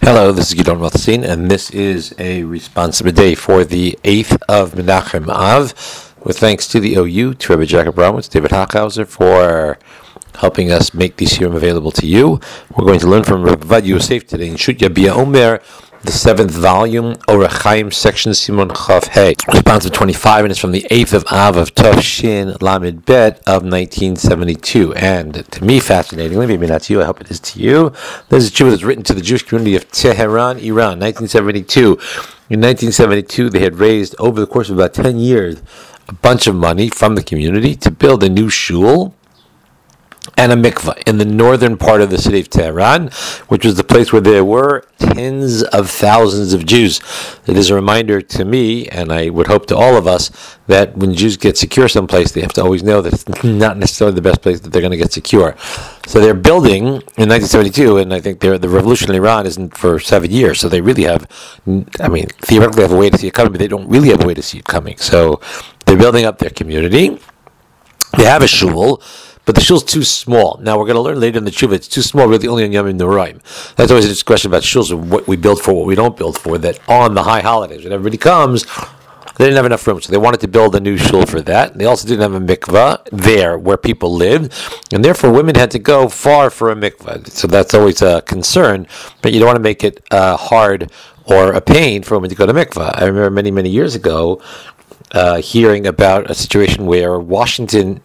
Hello, this is Gidon Rothstein, and this is a responsive day for the 8th of Menachem Av, with thanks to the OU, to Rabbi Jacob Bromwitz, David Hachhauser, for helping us make these Shiurim available to you. We're going to learn from Rabbi Vad Yosef today in Shut Yabia Omer, the 7th volume, Orach Chaim, section Simon Chav Hey. Responsive 25, and it's from the 8th of Av of Tov Shin Lamed Bet of 1972. And to me, fascinatingly, maybe not to you, I hope it is to you, this is a Shuvah that's written to the Jewish community of Tehran, Iran, 1972. In 1972, they had raised, over the course of about 10 years, a bunch of money from the community to build a new shul and a mikveh in the northern part of the city of Tehran, which was the place where there were tens of thousands of Jews. It is a reminder to me, and I would hope to all of us, that when Jews get secure someplace, they have to always know that it's not necessarily the best place that they're going to get secure. So they're building in 1972, and I think the revolution in Iran isn't for 7 years, so they really have, theoretically have a way to see it coming, but they don't really have a way to see it coming. So they're building up their community. They have a shul, but the shul's too small. Now, we're going to learn later in the tshuva, it's too small really only on Yom Noraim. That's always a discussion about shuls, of what we build for, what we don't build for, that on the high holidays, when everybody comes, they didn't have enough room, so they wanted to build a new shul for that. They also didn't have a mikveh there where people lived, and therefore women had to go far for a mikveh. So that's always a concern, but you don't want to make it hard or a pain for women to go to mikveh. I remember many, many years ago hearing about a situation where Washington,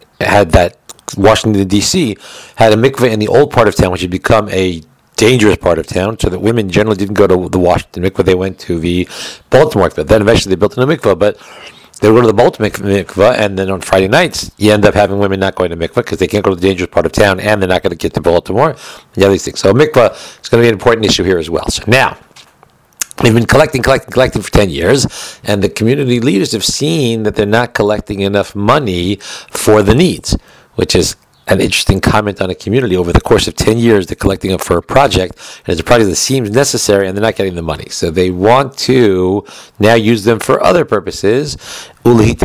D.C. had a mikveh in the old part of town, which had become a dangerous part of town, so that women generally didn't go to the Washington mikveh, they went to the Baltimore mikveh. Then eventually they built a new mikveh, but they would go to the Baltimore mikveh, and then on Friday nights, you end up having women not going to mikveh because they can't go to the dangerous part of town, and they're not going to get to Baltimore, and the other things. So mikveh is going to be an important issue here as well. So now, they've been collecting for 10 years, and the community leaders have seen that they're not collecting enough money for the needs, which is an interesting comment on a community. Over the course of 10 years, they're collecting up for a project, and it's a project that seems necessary, and they're not getting the money. So they want to now use them for other purposes, and they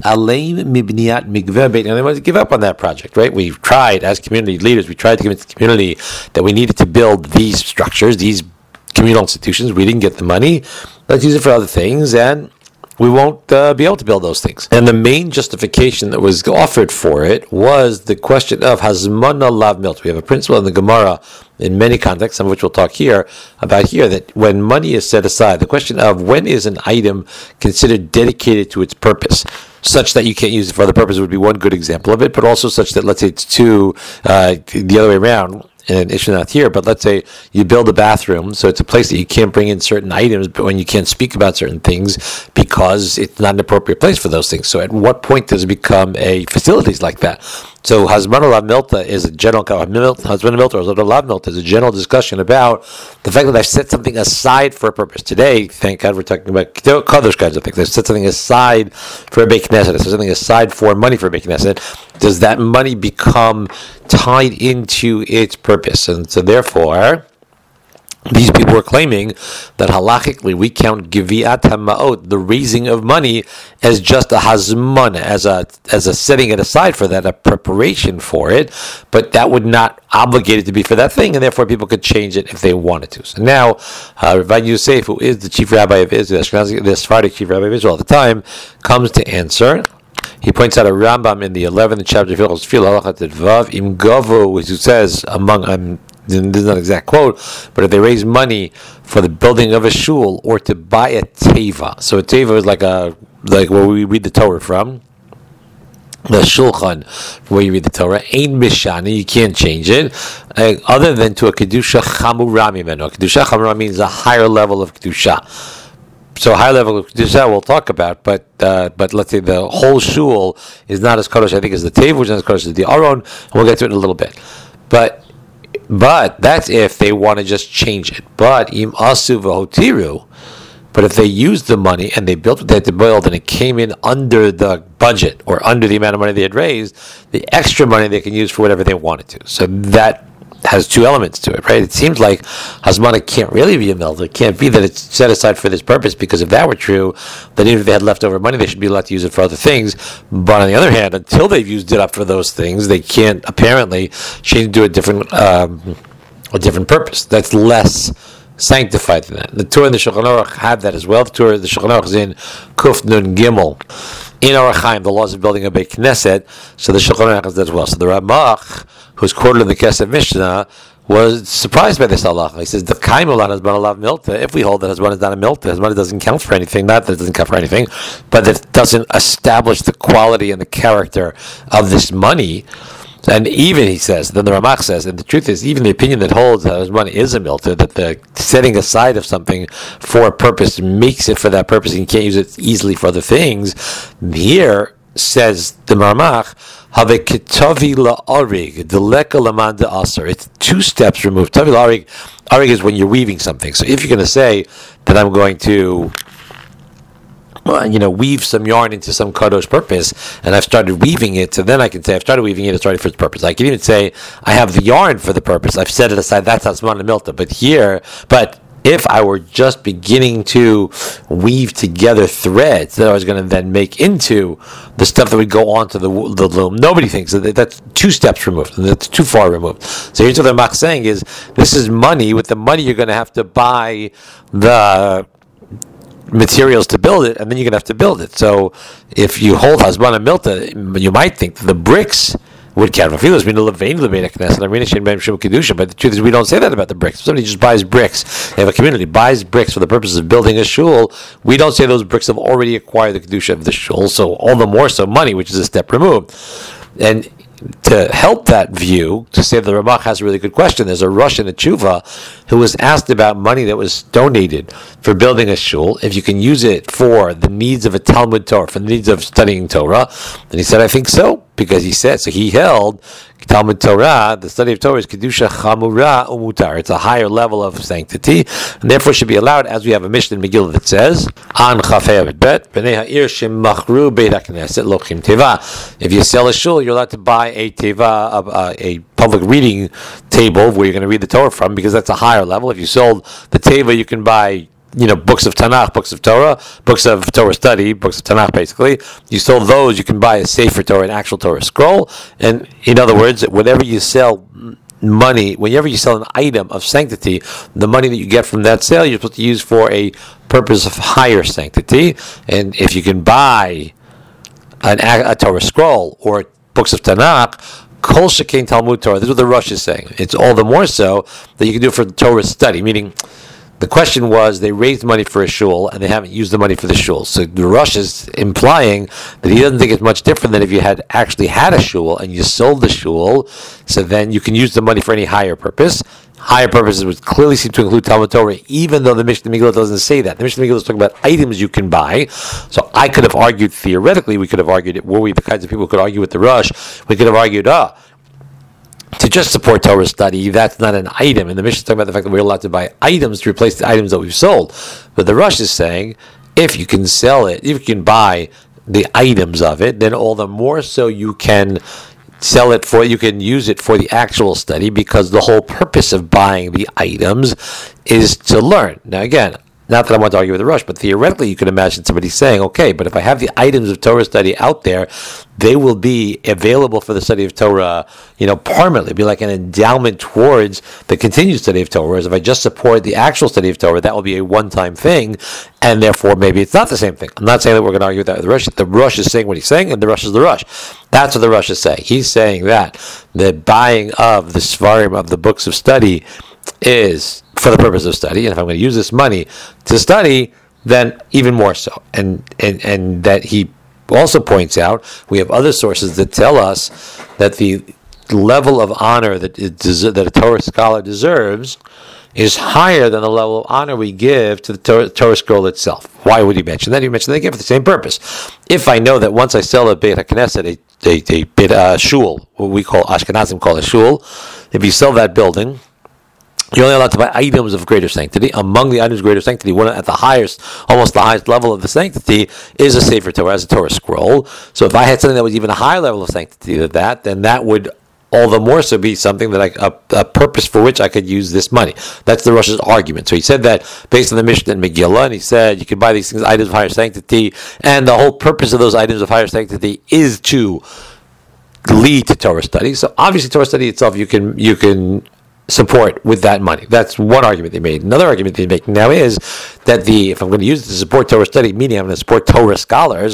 want to give up on that project, right? We've tried, as community leaders, we tried to convince the community that we needed to build these structures, these communal institutions. We didn't get the money. Let's use it for other things, and we won't be able to build those things. And the main justification that was offered for it was the question of Hazmana Lav Milt. We have a principle in the Gemara in many contexts, some of which we'll talk here, that when money is set aside, the question of when is an item considered dedicated to its purpose, such that you can't use it for other purposes, would be one good example of it, but also such that, let's say it's the other way around, and it's not here, but let's say you build a bathroom, so it's a place that you can't bring in certain items, but when you can't speak about certain things because it's not an appropriate place for those things. So at what point does it become a facilities like that? So Hazmana Lav Milta is a general is a general discussion about the fact that I've set something aside for a purpose. Today, thank God, we're talking about those kinds of things. I've set something aside for a Beit Knesset. I've set something aside for money for a Beit Knesset. Does that money become tied into its purpose? And so therefore, these people were claiming that halachically we count Giviat HaMa'ot, the raising of money, as just a hazman, as a setting it aside for that, a preparation for it, but that would not obligate it to be for that thing, and therefore people could change it if they wanted to. So now, Rabbi Yosef, who is the chief rabbi of Israel, the Sephardic chief rabbi of Israel at the time, comes to answer. He points out a Rambam in the 11th chapter of Hilchos Tefillah, Halachat Vav, Im Gavo, who says, this is not an exact quote, but if they raise money for the building of a shul or to buy a teva. So a teva is like where we read the Torah from, the shulchan, where you read the Torah, ain't mishani, you can't change it, other than to a kedusha chamura mimeno. Kedusha chamura means a higher level of kedusha. So high level of kedusha we'll talk about, but let's say the whole shul is not as kadosh, I think, as the teva, which is not as kadosh as the aron, and we'll get to it in a little bit. But that's if they want to just change it. But im asu v'hotiru, but if they used the money and they built what they had to build and it came in under the budget or under the amount of money they had raised, the extra money they can use for whatever they wanted to. So that has two elements to it, right? It seems like Hazmana can't really be a melter. It can't be that it's set aside for this purpose, because if that were true, then even if they had leftover money, they should be allowed to use it for other things. But on the other hand, until they've used it up for those things, they can't apparently change it to a different purpose that's less sanctified in that. The Torah and the Shulchan Aruch have that as well. The Torah, the Shulchan Aruch is in Kuf Nun Gimel. In Orach Chaim, the laws of building a Beit Knesset, so the Shulchan Aruch has that as well. So the Ramach, who's quoted in the Kesef Mishnah, was surprised by this halacha. He says, the Kaim Olam has been allowed milta. If we hold that Hazman is not a milta, Hazman doesn't count for anything, not that it doesn't count for anything, but that it doesn't establish the quality and the character of this money. And even, he says, then the Ramach says, and the truth is, even the opinion that holds that money is a milta, that the setting aside of something for a purpose makes it for that purpose, and you can't use it easily for other things. Here, says the Ramach, it's 2 steps removed. Tavi la'arig, arig is when you're weaving something. So if you're going to say that I'm going to weave some yarn into some kadosh purpose, and I've started weaving it, so then I can say I've started weaving it, it's started for its purpose. I can even say I have the yarn for the purpose, I've set it aside, that's Hazman and Milta. But if I were just beginning to weave together threads that I was going to then make into the stuff that would go onto the loom, nobody thinks that that's 2 steps removed. That's too far removed. So here's what the Mach saying is, this is money. With the money, you're going to have to buy the materials to build it, and then you're going to have to build it. So if you hold Hazman and Milta, you might think that the bricks would count. But the truth is, we don't say that about the bricks. If somebody just buys bricks, they have a community, buys bricks for the purpose of building a shul, we don't say those bricks have already acquired the kedusha of the shul, so all the more so money, which is a step removed. And to help that view, to say the Ramach has a really good question, there's a Rosh in a Tshuva who was asked about money that was donated for building a shul, if you can use it for the needs of a Talmud Torah, for the needs of studying Torah. And he said, I think so, because he said, so he held Talmud Torah, the study of Torah is Kedusha Chamura Umutar. It's a higher level of sanctity, and therefore should be allowed, as we have a Mishnah in Megillah that says, An Chafei Bet, Bnei Ha'ir Shemachru Beit HaKnesset Lochim Teva. If you sell a shul, you're allowed to buy a Teva, a public reading table where you're going to read the Torah from, because that's a higher level. If you sold the Teva, you can buy books of Tanakh, books of Torah, books of Torah study, books of Tanakh, basically. You sold those, you can buy a Sefer Torah, an actual Torah scroll. And in other words, whenever you sell money, whenever you sell an item of sanctity, the money that you get from that sale, you're supposed to use for a purpose of higher sanctity. And if you can buy a Torah scroll or books of Tanakh, Kol Shekain Talmud Torah, this is what the Rosh is saying. It's all the more so that you can do it for Torah study, meaning the question was, they raised money for a shul, and they haven't used the money for the shul. So the Rosh is implying that he doesn't think it's much different than if you had actually had a shul, and you sold the shul, so then you can use the money for any higher purpose. Higher purposes would clearly seem to include Talmud Torah, even though the Mishnah Megillah doesn't say that. The Mishnah Megillah is talking about items you can buy. So I could have argued, theoretically, we could have argued it, were we the kinds of people who could argue with the Rosh, we could have argued, to just support Torah study, that's not an item. And the Mishnah is talking about the fact that we're allowed to buy items to replace the items that we've sold. But the Rosh is saying, if you can sell it, if you can buy the items of it, then all the more so you can sell it for, you can use it for the actual study, because the whole purpose of buying the items is to learn. Now again, not that I want to argue with the Rosh, but theoretically you could imagine somebody saying, okay, but if I have the items of Torah study out there, they will be available for the study of Torah, permanently. It'll be like an endowment towards the continued study of Torah. Whereas if I just support the actual study of Torah, that will be a one-time thing, and therefore maybe it's not the same thing. I'm not saying that we're going to argue with that with the Rosh. The Rosh is saying what he's saying, and the Rosh is the Rosh. That's what the Rosh is saying. He's saying that the buying of the Svarim, of the books of study, is for the purpose of study, and if I'm going to use this money to study, then even more so. And that he also points out, we have other sources that tell us that the level of honor that a Torah scholar deserves is higher than the level of honor we give to the Torah scroll itself. Why would he mention that? He mentioned they give for the same purpose. If I know that once I sell a Beit HaKnesset, a bit shul, what we call Ashkenazim call a shul, if you sell that building, you're only allowed to buy items of greater sanctity. Among the items of greater sanctity, one at the highest, almost the highest level of the sanctity, is a Sefer Torah, as a Torah scroll. So if I had something that was even a higher level of sanctity than that, then that would all the more so be something that a purpose for which I could use this money. That's the Rosh's argument. So he said that based on the Mishnah in Megillah, and he said you can buy these things, items of higher sanctity, and the whole purpose of those items of higher sanctity is to lead to Torah study. So obviously Torah study itself, you can support with that money. That's one argument they made. Another argument they make now is that if I'm going to use it to support Torah study, meaning I'm going to support Torah scholars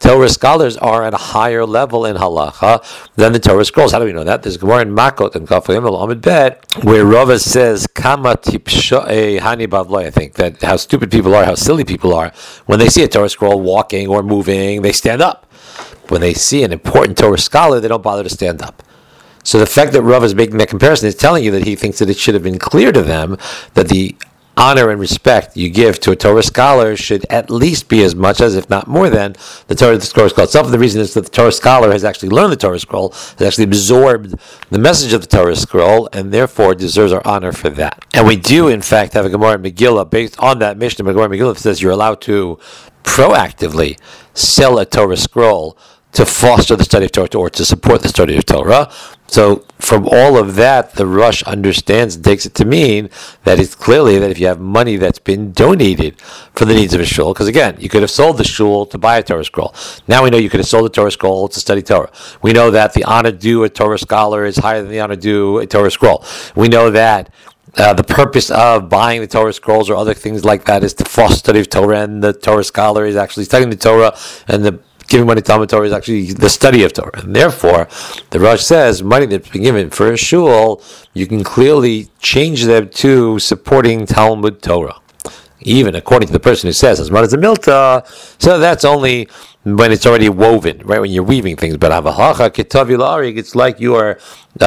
are at a higher level in halacha than the Torah scrolls. How do we know that? There's Gemara in Makot and Kafayim al-Amid Bet, where Rava says, Kama tipsho'e hani bavloi, I think, that how stupid people are, how silly people are. When they see a Torah scroll walking or moving, they stand up. When they see an important Torah scholar, they don't bother to stand up. So the fact that Rav is making that comparison is telling you that he thinks that it should have been clear to them that the honor and respect you give to a Torah scholar should at least be as much as, if not more than, the Torah scroll itself. The reason is that the Torah scholar has actually learned the Torah scroll, has actually absorbed the message of the Torah scroll, and therefore deserves our honor for that. And we do, in fact, have a Gemara in Megillah based on that Mishnah. Gemara in Megillah says you're allowed to proactively sell a Torah scroll to foster the study of Torah or to support the study of Torah. So from all of that, the Rosh understands and takes it to mean that it's clearly that if you have money that's been donated for the needs of a shul, because again, you could have sold the shul to buy a Torah scroll. Now we know you could have sold a Torah scroll to study Torah. We know that the honor due a Torah scholar is higher than the honor due a Torah scroll. We know that the purpose of buying the Torah scrolls or other things like that is to foster study of Torah, and the Torah scholar is actually studying the Torah, and the giving money to Talmud Torah is actually the study of Torah. And therefore, the Rosh says money that's been given for a shul, you can clearly change them to supporting Talmud Torah. Even according to the person who says, as much as a milta, so that's only when it's already woven, right? When you're weaving things. But Avahacha Ketav Ilarig, it's like you are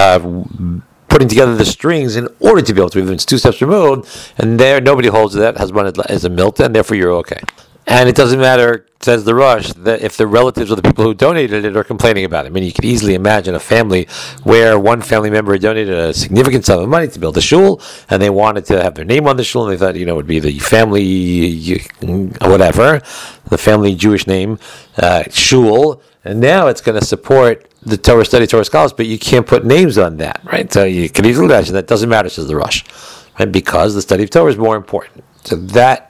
putting together the strings in order to be able to weave them. It's two steps removed, and there nobody holds that Hasbun as a milta, and therefore you're okay. And it doesn't matter, says the Rosh, that if the relatives of the people who donated it are complaining about it. I mean, you can easily imagine a family where one family member donated a significant sum of money to build a shul, and they wanted to have their name on the shul, and they thought, it would be the family, whatever, the family Jewish name, shul, and now it's going to support the Torah study, Torah scholars, but you can't put names on that, right? So you can easily imagine that doesn't matter, says the Rosh, right? Because the study of Torah is more important. So that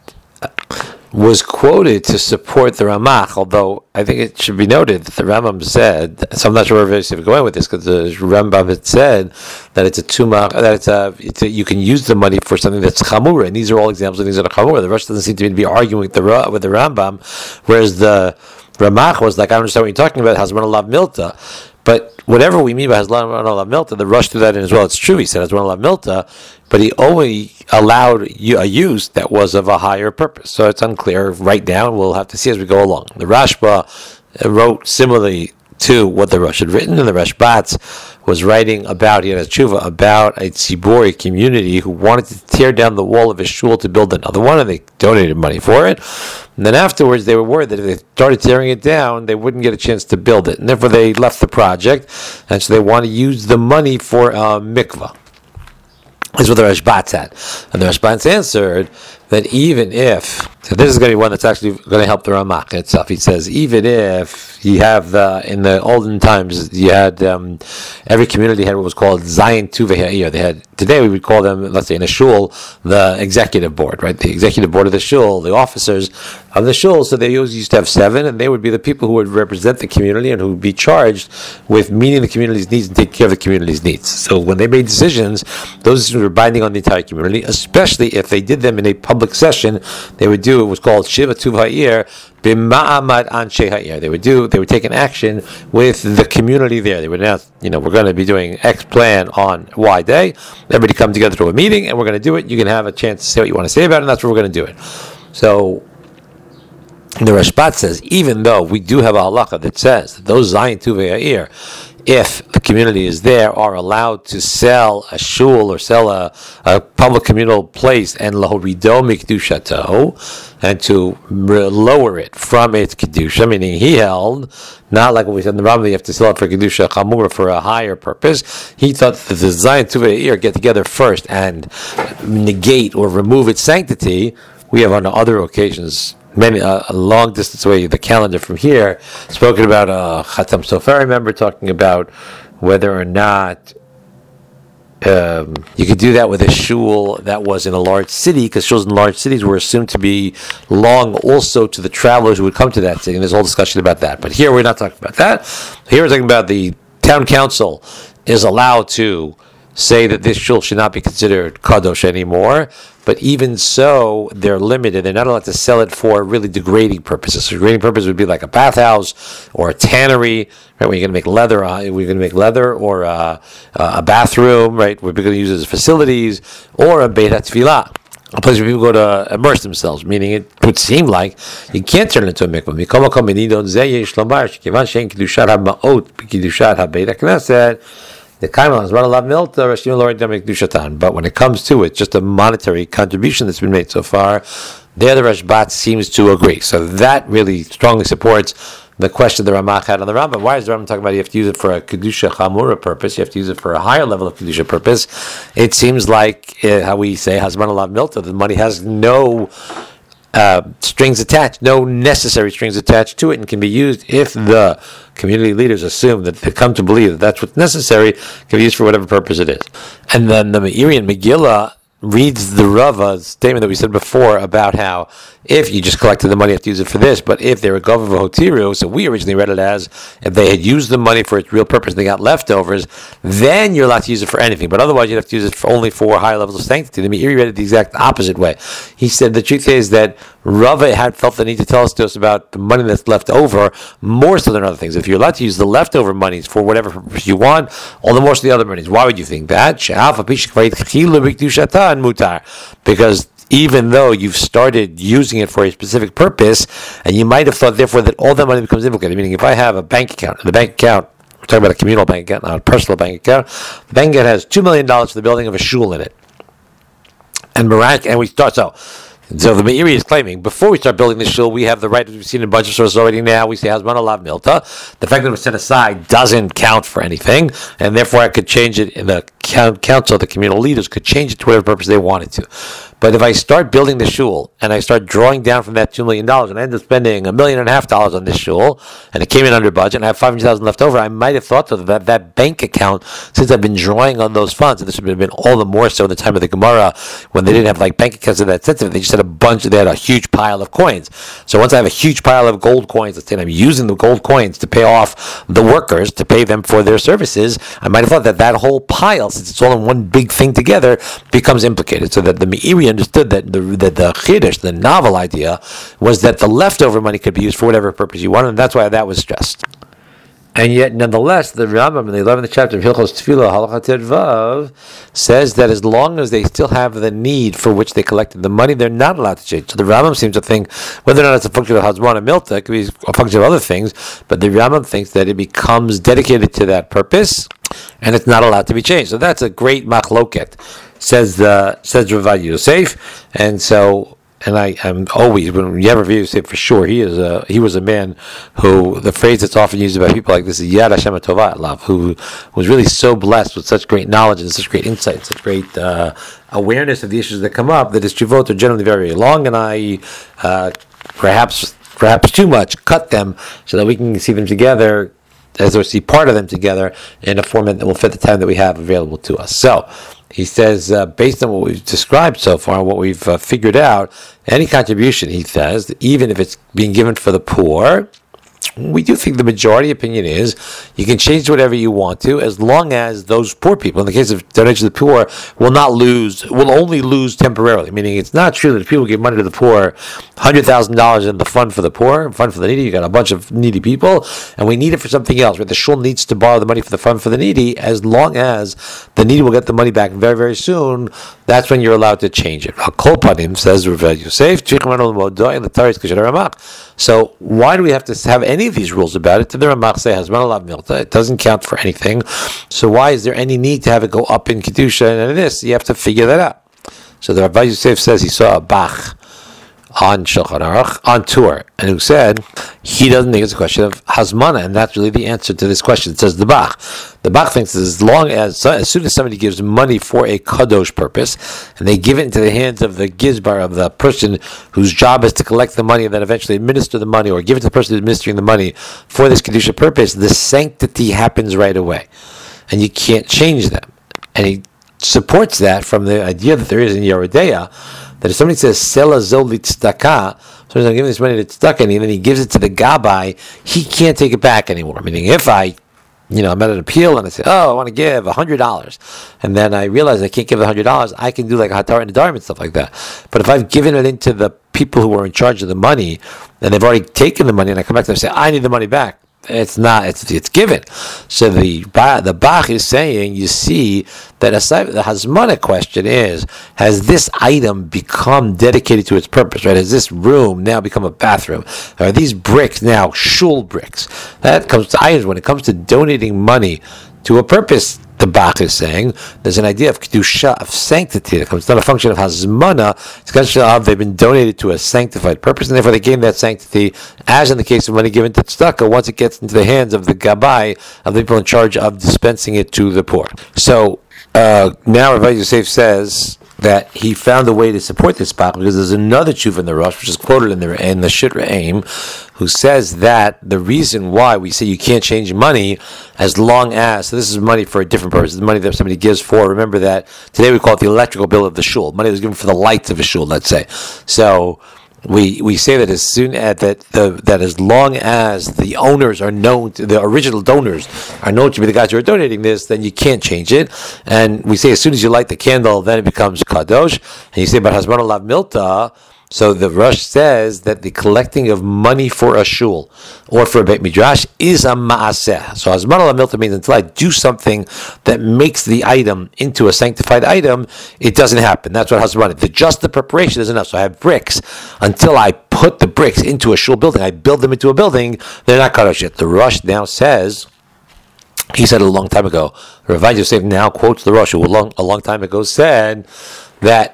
was quoted to support the Ramach, although I think it should be noted that the Rambam said, so I'm not sure where we're going with this, because the Rambam had said that it's a tumah, that you can use the money for something that's chamura, and these are all examples of things that are chamura. The Rosh doesn't seem to be arguing with the Rambam, whereas the Ramach was like, I don't understand what you're talking about, Hazman alav milta. But whatever we mean by Hazman alav milta, the Rosh threw that in as well. It's true, he said Hazman alav milta, but he only allowed a use that was of a higher purpose. So it's unclear right now. We'll have to see as we go along. The Rashba wrote similarly to what the Rosh had written, and the Rashbatz was writing about, he had a tshuva about a tzibori community who wanted to tear down the wall of a shul to build another one, and they donated money for it. And then afterwards, they were worried that if they started tearing it down, they wouldn't get a chance to build it. And therefore, they left the project, and so they want to use the money for a mikvah. This is what the Rashbatz had. And the Rashbatz answered that even if, so this is going to be one that's actually going to help the Ramach itself. He says, even if you have in the olden times, you had, every community had what was called Zayin Tuvei Ha'ir. They had, today we would call them, let's say in a shul, the executive board, right? The executive board of the shul, the officers of the shul. So they always used to have 7, and they would be the people who would represent the community and who would be charged with meeting the community's needs and taking care of the community's needs. So when they made decisions, those decisions were binding on the entire community, especially if they did them in a public session. They would do, it was called Shiva Tuv Ha'ir, B'ma'amad Anshe Ha'ir. They would take an action with the community there. They would announce, we're going to be doing X plan on Y day. Everybody come together to a meeting, and we're going to do it. You can have a chance to say what you want to say about it, and that's where we're going to do it. So the Rashbat says, even though we do have a halacha that says that those Zayin Tuvei Ha'ir, if the community is there, are allowed to sell a shul or sell a public communal place and lahorido mikdushato, and to lower it from its kedusha, meaning he held, not like what we said in the Rambam, you have to sell it for kedusha chamura for a higher purpose. He thought that the Zayin Tuvei get together first and negate or remove its sanctity. We have on other occasions, many a long distance away, the calendar from here, spoken about Chatam Sofer. I remember talking about whether or not you could do that with a shul that was in a large city, because shuls in large cities were assumed to be long also to the travelers who would come to that city, and there's a whole discussion about that. But here we're not talking about that. Here we're talking about the town council is allowed to say that this shul should not be considered kadosh anymore. But even so, they're limited. They're not allowed to sell it for really degrading purposes. So degrading purpose would be like a bathhouse or a tannery, right? Where you're going to make leather. We're going to make leather, or a bathroom, right? We're going to use it as facilities, or a beit tefillah, a place where people go to immerse themselves. Meaning, it would seem like you can't turn it into a mikvah. But when it comes to it, just a monetary contribution that's been made so far, there the Rashbat seems to agree. So that really strongly supports the question the Ramach had on the Rambam. Why is the Rambam talking about you have to use it for a Kedusha Chamura purpose? You have to use it for a higher level of Kedusha purpose. It seems like how we say Hazman Alav Milta, the money has no strings attached, no necessary strings attached to it, and can be used if the community leaders assume that they come to believe that that's what's necessary, can be used for whatever purpose it is. And then the Meiri and Megillah reads the Rava's statement that we said before about how if you just collected the money, you have to use it for this, but if they were Gov of Hotiru, so we originally read it as if they had used the money for its real purpose and they got leftovers, then you're allowed to use it for anything, but otherwise you'd have to use it only for higher levels of sanctity. The Meiri read it the exact opposite way. He said the truth is that Rava had felt the need to tell us about the money that's left over more so than other things. If you're allowed to use the leftover monies for whatever purpose you want, all the more so the other monies. Why would you think that? Because even though you've started using it for a specific purpose, and you might have thought, therefore, that all that money becomes implicated. Meaning, if I have a bank account, and the bank account, we're talking about a communal bank account, not a personal bank account, the bank account has $2 million for the building of a shul in it. And we start, so the Meiri is claiming, before we start building the shul, we have the right, we've seen in a bunch of sources already now, we say Hazman Alav Milta. The fact that it was set aside doesn't count for anything, and therefore I could change it in the council, the communal leaders could change it to whatever purpose they wanted to. But if I start building the shul, and I start drawing down from that $2 million, and I end up spending $1.5 million on this shul, and it came in under budget, and I have $500,000 left over, I might have thought that bank account, since I've been drawing on those funds, and this would have been all the more so in the time of the Gemara, when they didn't have like bank accounts that sensitive, they just had they had a huge pile of coins. So once I have a huge pile of gold coins, let's say I'm using the gold coins to pay off the workers, to pay them for their services, I might have thought that whole pile, since it's all in one big thing together, becomes implicated. So that the Meiri understood that the Chiddush, the novel idea, was that the leftover money could be used for whatever purpose you wanted, and that's why that was stressed. And yet, nonetheless, the Rambam in the 11th chapter of Hilchos Tefillah, Halacha Ted Vav, says that as long as they still have the need for which they collected the money, they're not allowed to change. So the Rambam seems to think, whether or not it's a function of Hazman and Milta, it could be a function of other things, but the Rambam thinks that it becomes dedicated to that purpose, and it's not allowed to be changed. So that's a great machloket, says Ravad Yosef, and so. And I'm always, when you ever review Yosef, for sure, he was a man who, the phrase that's often used about people like this is Yad Hashem HaTovah Alav, who was really so blessed with such great knowledge and such great insight, such great awareness of the issues that come up, that his tshuvot are generally very, very long, and I perhaps too much cut them so that we can see them together, as we see part of them together in a format that will fit the time that we have available to us. So he says, based on what we've described so far, what we've figured out, any contribution, he says, even if it's being given for the poor, we do think the majority opinion is you can change to whatever you want to, as long as those poor people, in the case of donation to the poor, will only lose temporarily. Meaning, it's not true that if people give money to the poor, $100,000 in the fund for the poor, fund for the needy, you got a bunch of needy people, and we need it for something else. Right? The shul needs to borrow the money for the fund for the needy, as long as the needy will get the money back very, very soon. That's when you're allowed to change it. Kol Panim, says Rav Yosef, so why do we have to have any of these rules about it? The Ramach say Hazman Alav Milta, it doesn't count for anything. So why is there any need to have it go up in Kedusha and in this? You have to figure that out. So the Rav Yosef says he saw a Bach on Shulchan Aruch on tour, and who said he doesn't think it's a question of Hazmana, and that's really the answer to this question. It says the Bach thinks that as soon as somebody gives money for a kadosh purpose, and they give it into the hands of the gizbar, of the person whose job is to collect the money and then eventually administer the money, or give it to the person administering the money for this kedusha purpose, the sanctity happens right away, and you can't change them. And he supports that from the idea that there is in Yeridea, that if somebody says Sela Zoli Tzedakah, so I'm giving this money to Tzedakah, and then he gives it to the Gabbai, he can't take it back anymore. Meaning, if I I'm at an appeal and I say, I want to give $100, and then I realize I can't give the $100. I can do like a hatar and nedarim and stuff like that. But if I've given it into the people who are in charge of the money, and they've already taken the money, and I come back to them and say, I need the money back. It's not. It's given. So the Bach is saying, you see that aside the Hazmana question is, has this item become dedicated to its purpose? Right? Has this room now become a bathroom? Are these bricks now shul bricks? That comes to items. When it comes to donating money to a purpose, the Bach is saying there's an idea of kedusha, of sanctity. It's not a function of hazmana. It's a function of they've been donated to a sanctified purpose, and therefore they gain that sanctity. As in the case of money given to tzedakah, once it gets into the hands of the gabbai, of the people in charge of dispensing it to the poor. So now Rabbi Yosef says that he found a way to support this Bach, because there's another tshuva in the Rosh, which is quoted in the Shit Re'im, who says that the reason why we say you can't change money as long as, so this is money for a different purpose, the money that somebody gives for, remember that today we call it the electrical bill of the shul, money that was given for the lights of a shul, let's say. So we say that as soon as that as long as the owners are known, the original donors are known to be the guys who are donating this, then you can't change it. And we say as soon as you light the candle, then it becomes kadosh. And you say about Hazmana Lav Milta. So the Rosh says that the collecting of money for a shul or for a Beit Midrash is a ma'aseh. So Hazmana Lav Milta means until I do something that makes the item into a sanctified item, it doesn't happen. That's what Hazmana. Just the preparation is enough. So I have bricks. Until I put the bricks into a shul building, I build them into a building, they're not kadosh yet. The Rosh now says, he said it a long time ago, Rav Yosef now quotes the Rosh, who a long time ago said that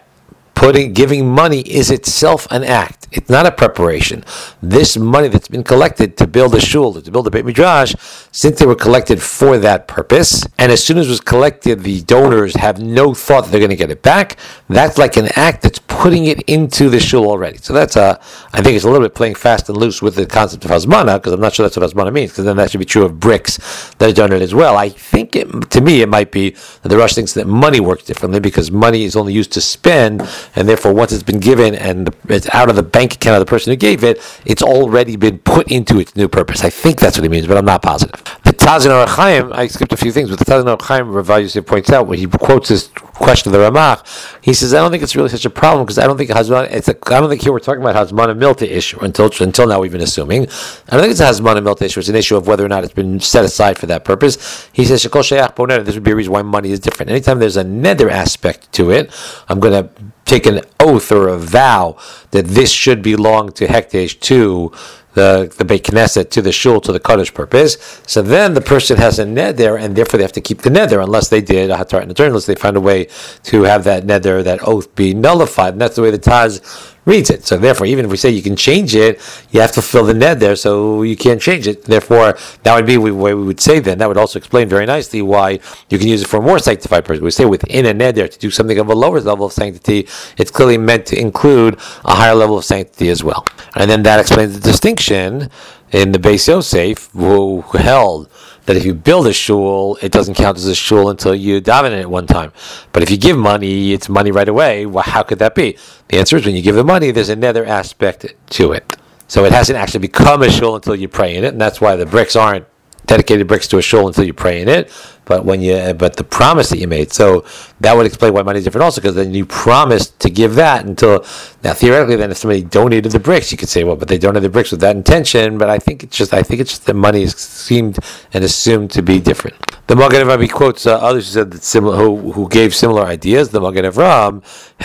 giving money is itself an act. It's not a preparation. This money that's been collected to build a shul, to build a Beit Midrash, since they were collected for that purpose, and as soon as it was collected, the donors have no thought that they're going to get it back, that's like an act that's putting it into the shul already. So that's I think it's a little bit playing fast and loose with the concept of Hazmana, because I'm not sure that's what Hazmana means, because then that should be true of bricks that are donated as well. I think, to me, it might be that the Rosh thinks that money works differently, because money is only used to spend, and therefore once it's been given and it's out of the bank account of the person who gave it, it's already been put into its new purpose. I think that's what he means, but I'm not positive. The Taz in Orach Chaim, I skipped a few things, but the Taz in Orach Chaim, Rav Yosef points out, when he quotes this question of the Ramach, he says, I don't think it's really such a problem, because I don't think here we're talking about Hazmana Milta issue, until now we've been assuming. I don't think it's a Hazmana Milta issue, it's an issue of whether or not it's been set aside for that purpose. He says, Shekol Sheyach Bo Neder, this would be a reason why money is different. Anytime there's a neder aspect to it, I'm going to take an oath or a vow that this should belong to Hekdesh, to the Beit Knesset, to the shul, to the Kaddish purpose. So then the person has a neder, and therefore they have to keep the neder, unless they did a hatar and a unless they find a way to have that neder, that oath, be nullified. And that's the way the Taz reads it. So therefore, even if we say you can change it, you have to fill the neder, so you can't change it. Therefore, that would be the way we would say then. That would also explain very nicely why you can use it for a more sanctified person. We say within a neder, to do something of a lower level of sanctity, it's clearly meant to include a higher level of sanctity as well. And then that explains the distinction in the Beis Yosef, who held that if you build a shul, it doesn't count as a shul until you daven in it one time. But if you give money, it's money right away. Well, how could that be? The answer is when you give the money, there's another aspect to it. So it hasn't actually become a shul until you pray in it, and that's why the bricks aren't dedicated bricks to a shul until you pray in it. But the promise that you made, so that would explain why money is different also, because then you promised to give that until, now theoretically then if somebody donated the bricks, you could say, well, but they donated the bricks with that intention, but I think it's just that money is seemed and assumed to be different. The Magen Avraham quotes others who said that who gave similar ideas. The Magen Avraham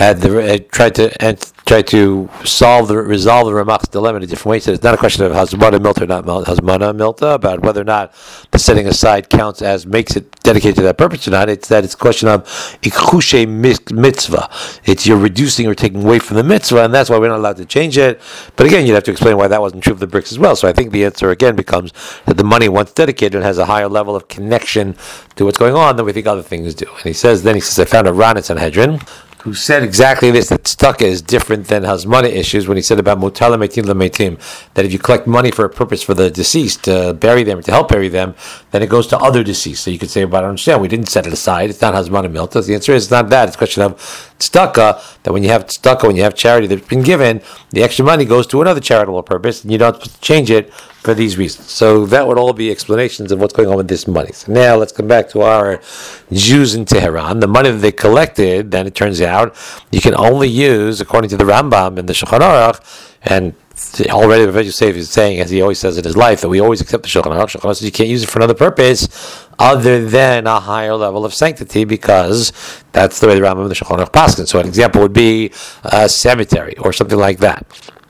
had tried to resolve the Ramach's dilemma in a different way. So it's not a question of Hazmana Milta or not Hazmana Milta, about whether or not the setting aside counts as makes it dedicated to that purpose or not. It's that it's a question of ikhushe mitzvah. It's you're reducing or taking away from the mitzvah, and that's why we're not allowed to change it. But again, you'd have to explain why that wasn't true of the bricks as well. So I think the answer again becomes that the money, once dedicated, has a higher level of connection to what's going on than we think other things do. And he says, I found a Ran in Sanhedrin, who said exactly this, that tzedakah is different than hazmana issues when he said about mutar l'metim l'metim, that if you collect money for a purpose for the deceased, to bury them or to help bury them, then it goes to other deceased. So you could say, but I don't understand, we didn't set it aside, it's not hazmana milta. The answer is it's not that, it's a question of tzedakah, that when you have tzedakah, when you have charity that's been given, the extra money goes to another charitable purpose, and you don't have to change it for these reasons. So that would all be explanations of what's going on with this money. So now let's come back to our Jews in Tehran. The money that they collected, then it turns out, you can only use, according to the Rambam and the Shulchan Aruch, and already the Yosef is saying, as he always says in his life, that we always accept the Shulchan Aruch. Shulchan Aruch says you can't use it for another purpose other than a higher level of sanctity, because that's the way the Rambam and the Shulchan Aruch paskin. So an example would be a cemetery or something like that.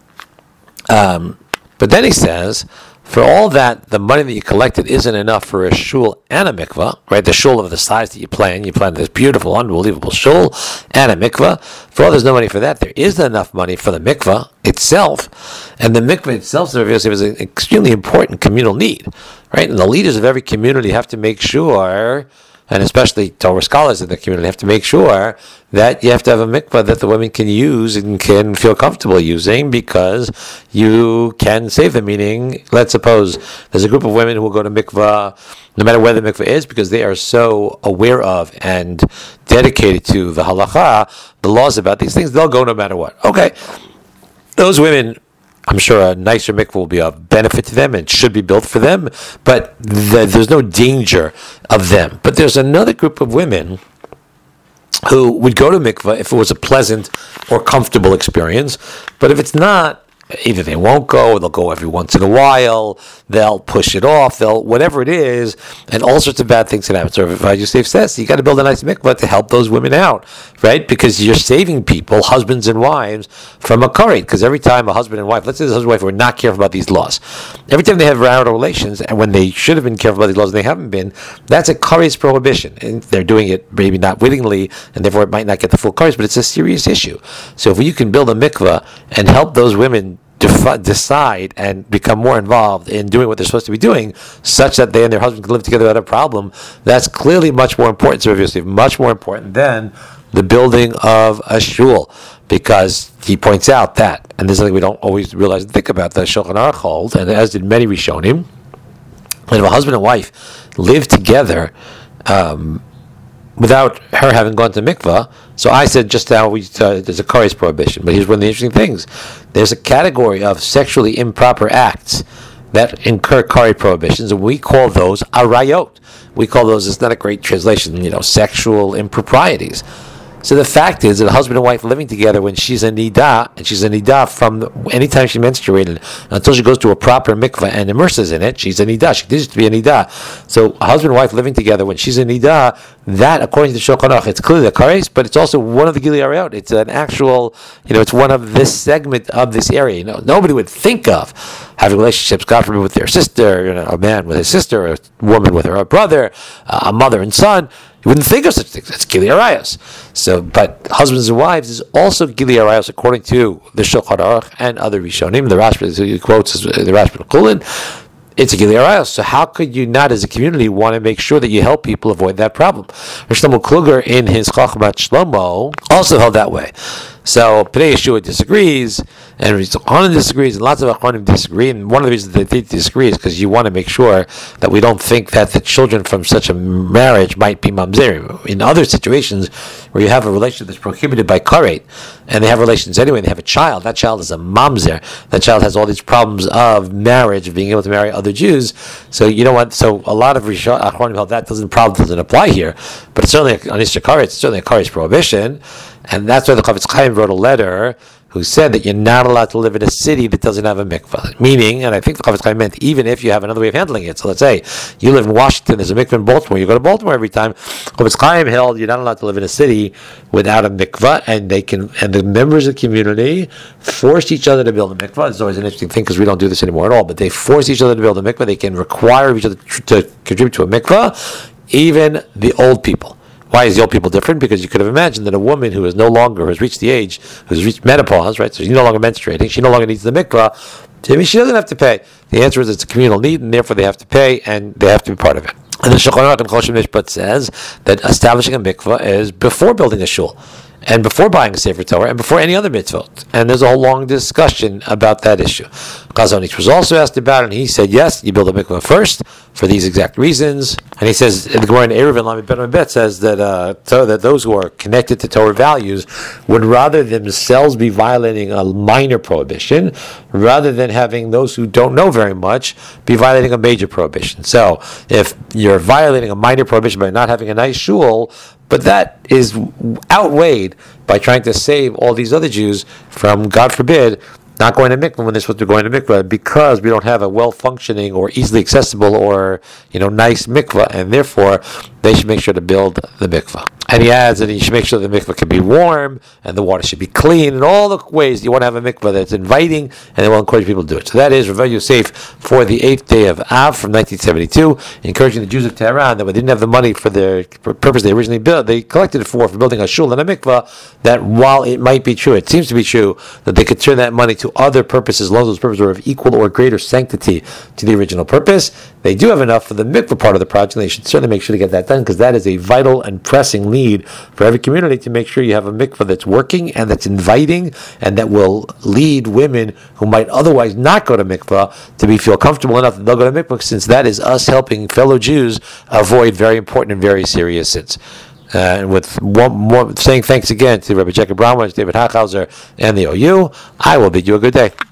But then he says, for all that, the money that you collected isn't enough for a shul and a mikvah, right? The shul of the size that you plan this beautiful, unbelievable shul and a mikvah. For all there's no money for that, there is enough money for the mikvah itself. And the mikvah itself, is an extremely important communal need, right? And the leaders of every community have to make sure, and especially Torah scholars in the community have to make sure that you have to have a mikvah that the women can use and can feel comfortable using, because you can save them. Meaning, let's suppose there's a group of women who will go to mikvah no matter where the mikvah is, because they are so aware of and dedicated to the halacha, the laws about these things, they'll go no matter what. Okay, those women, I'm sure a nicer mikvah will be of benefit to them and should be built for them, but there's no danger of them. But there's another group of women who would go to mikvah if it was a pleasant or comfortable experience, but if it's not, either they won't go, or they'll go every once in a while, they'll push it off, whatever it is, and all sorts of bad things can happen. So if Yosef says, you got to build a nice mikvah to help those women out, right? Because you're saving people, husbands and wives, from a karet. Because every time a husband and wife, let's say the husband and wife were not careful about these laws, every time they have marital relations, and when they should have been careful about these laws and they haven't been, that's a karet's prohibition. And they're doing it maybe not wittingly, and therefore it might not get the full karet, but it's a serious issue. So if you can build a mikvah and help those women decide and become more involved in doing what they're supposed to be doing, such that they and their husband can live together without a problem, that's clearly much more important, much more important than the building of a shul, because he points out that, and this is something we don't always realize and think about, that Shulchan Aruch holds, and as did many Rishonim, that if a husband and wife live together without her having gone to mikvah, so I said just now there's a kares prohibition, but here's one of the interesting things. There's a category of sexually improper acts that incur kares prohibitions, and we call those arayot. We call those, it's not a great translation, sexual improprieties. So the fact is that a husband and wife living together when she's a nidah, and she's a nidah from any time she menstruated until she goes to a proper mikveh and immerses in it, she's a nidah. She continues to be a nidah. So a husband and wife living together when she's a nidah, that according to the Shulchan Aruch, it's clearly the kares, but it's also one of the Gilui Arayot. It's an actual, it's one of this segment of this area. Nobody would think of having relationships, God forbid, with their sister, a man with his sister, a woman with her brother, a mother and son. You wouldn't think of such things. It's Gilui Arayos. So, but husbands and wives is also Gilui Arayos according to the Shulchan Aruch and other Rishonim. The Rashba quotes the Rashba Kulin. It's a Gilui Arayos. So how could you not, as a community, want to make sure that you help people avoid that problem? Shlomo Kluger, in his Chachmat Shlomo, also held that way. So Pnei Yeshua disagrees, and Hanan disagrees, and lots of Achronim disagree. And one of the reasons that they disagree is because you want to make sure that we don't think that the children from such a marriage might be mamzerim. In other situations where you have a relationship that's prohibited by karet, and they have relations anyway, and they have a child, that child is a mamzer. That child has all these problems of marriage, of being able to marry other Jews. So you know what? So a lot of Achronim held that doesn't apply here, but it's certainly on Isha Karet, it's certainly a karet's prohibition. And that's why the Chafetz Chaim wrote a letter who said that you're not allowed to live in a city that doesn't have a mikvah. Meaning, and I think the Chafetz Chaim meant even if you have another way of handling it. So let's say you live in Washington, there's a mikvah in Baltimore, you go to Baltimore every time. Chafetz Chaim held you're not allowed to live in a city without a mikvah, and the members of the community force each other to build a mikvah. It's always an interesting thing because we don't do this anymore at all, but they force each other to build a mikvah. They can require each other to contribute to a mikvah, even the old people. Why is the old people different? Because you could have imagined that a woman who has reached the age, who's reached menopause, right? So she's no longer menstruating, she no longer needs the mikvah. Maybe she doesn't have to pay. The answer is it's a communal need, and therefore they have to pay, and they have to be part of it. And the Shulchan Aruch and Choshen Mishpat says that establishing a mikvah is before building a shul. and before buying a Sefer Torah, and before any other mitzvot. And there's a whole long discussion about that issue. Chazon Ish was also asked about it, and he said, yes, you build a mikvah first for these exact reasons. And he says, the Gemara in Eruvin Lamed Bet Bet says that that those who are connected to Torah values would rather themselves be violating a minor prohibition, rather than having those who don't know very much be violating a major prohibition. So, if you're violating a minor prohibition by not having a nice shul, but that is outweighed by trying to save all these other Jews from, God forbid, not going to mikvah when they're supposed to be going to mikvah, because we don't have a well-functioning or easily accessible or nice mikvah, and therefore they should make sure to build the mikvah. And he adds that you should make sure the mikvah can be warm and the water should be clean, and all the ways you want to have a mikvah that's inviting, and it will encourage people to do it. So that is Rav Yosef for the 8th day of Av from 1972, encouraging the Jews of Tehran that when they didn't have the money for the purpose they originally built, they collected it for building a shul and a mikvah, that while it might be true, it seems to be true, that they could turn that money to other purposes, as long as those purposes were of equal or greater sanctity to the original purpose. They do have enough for the mikvah part of the project, and they should certainly make sure to get that done, because that is a vital and pressing need for every community, to make sure you have a mikvah that's working and that's inviting and that will lead women who might otherwise not go to mikvah to feel comfortable enough that they'll go to mikvah, since that is us helping fellow Jews avoid very important and very serious sins. And with one more saying thanks again to Rabbi Jacob Bronwyn, David Hochhauser, and the OU, I will bid you a good day.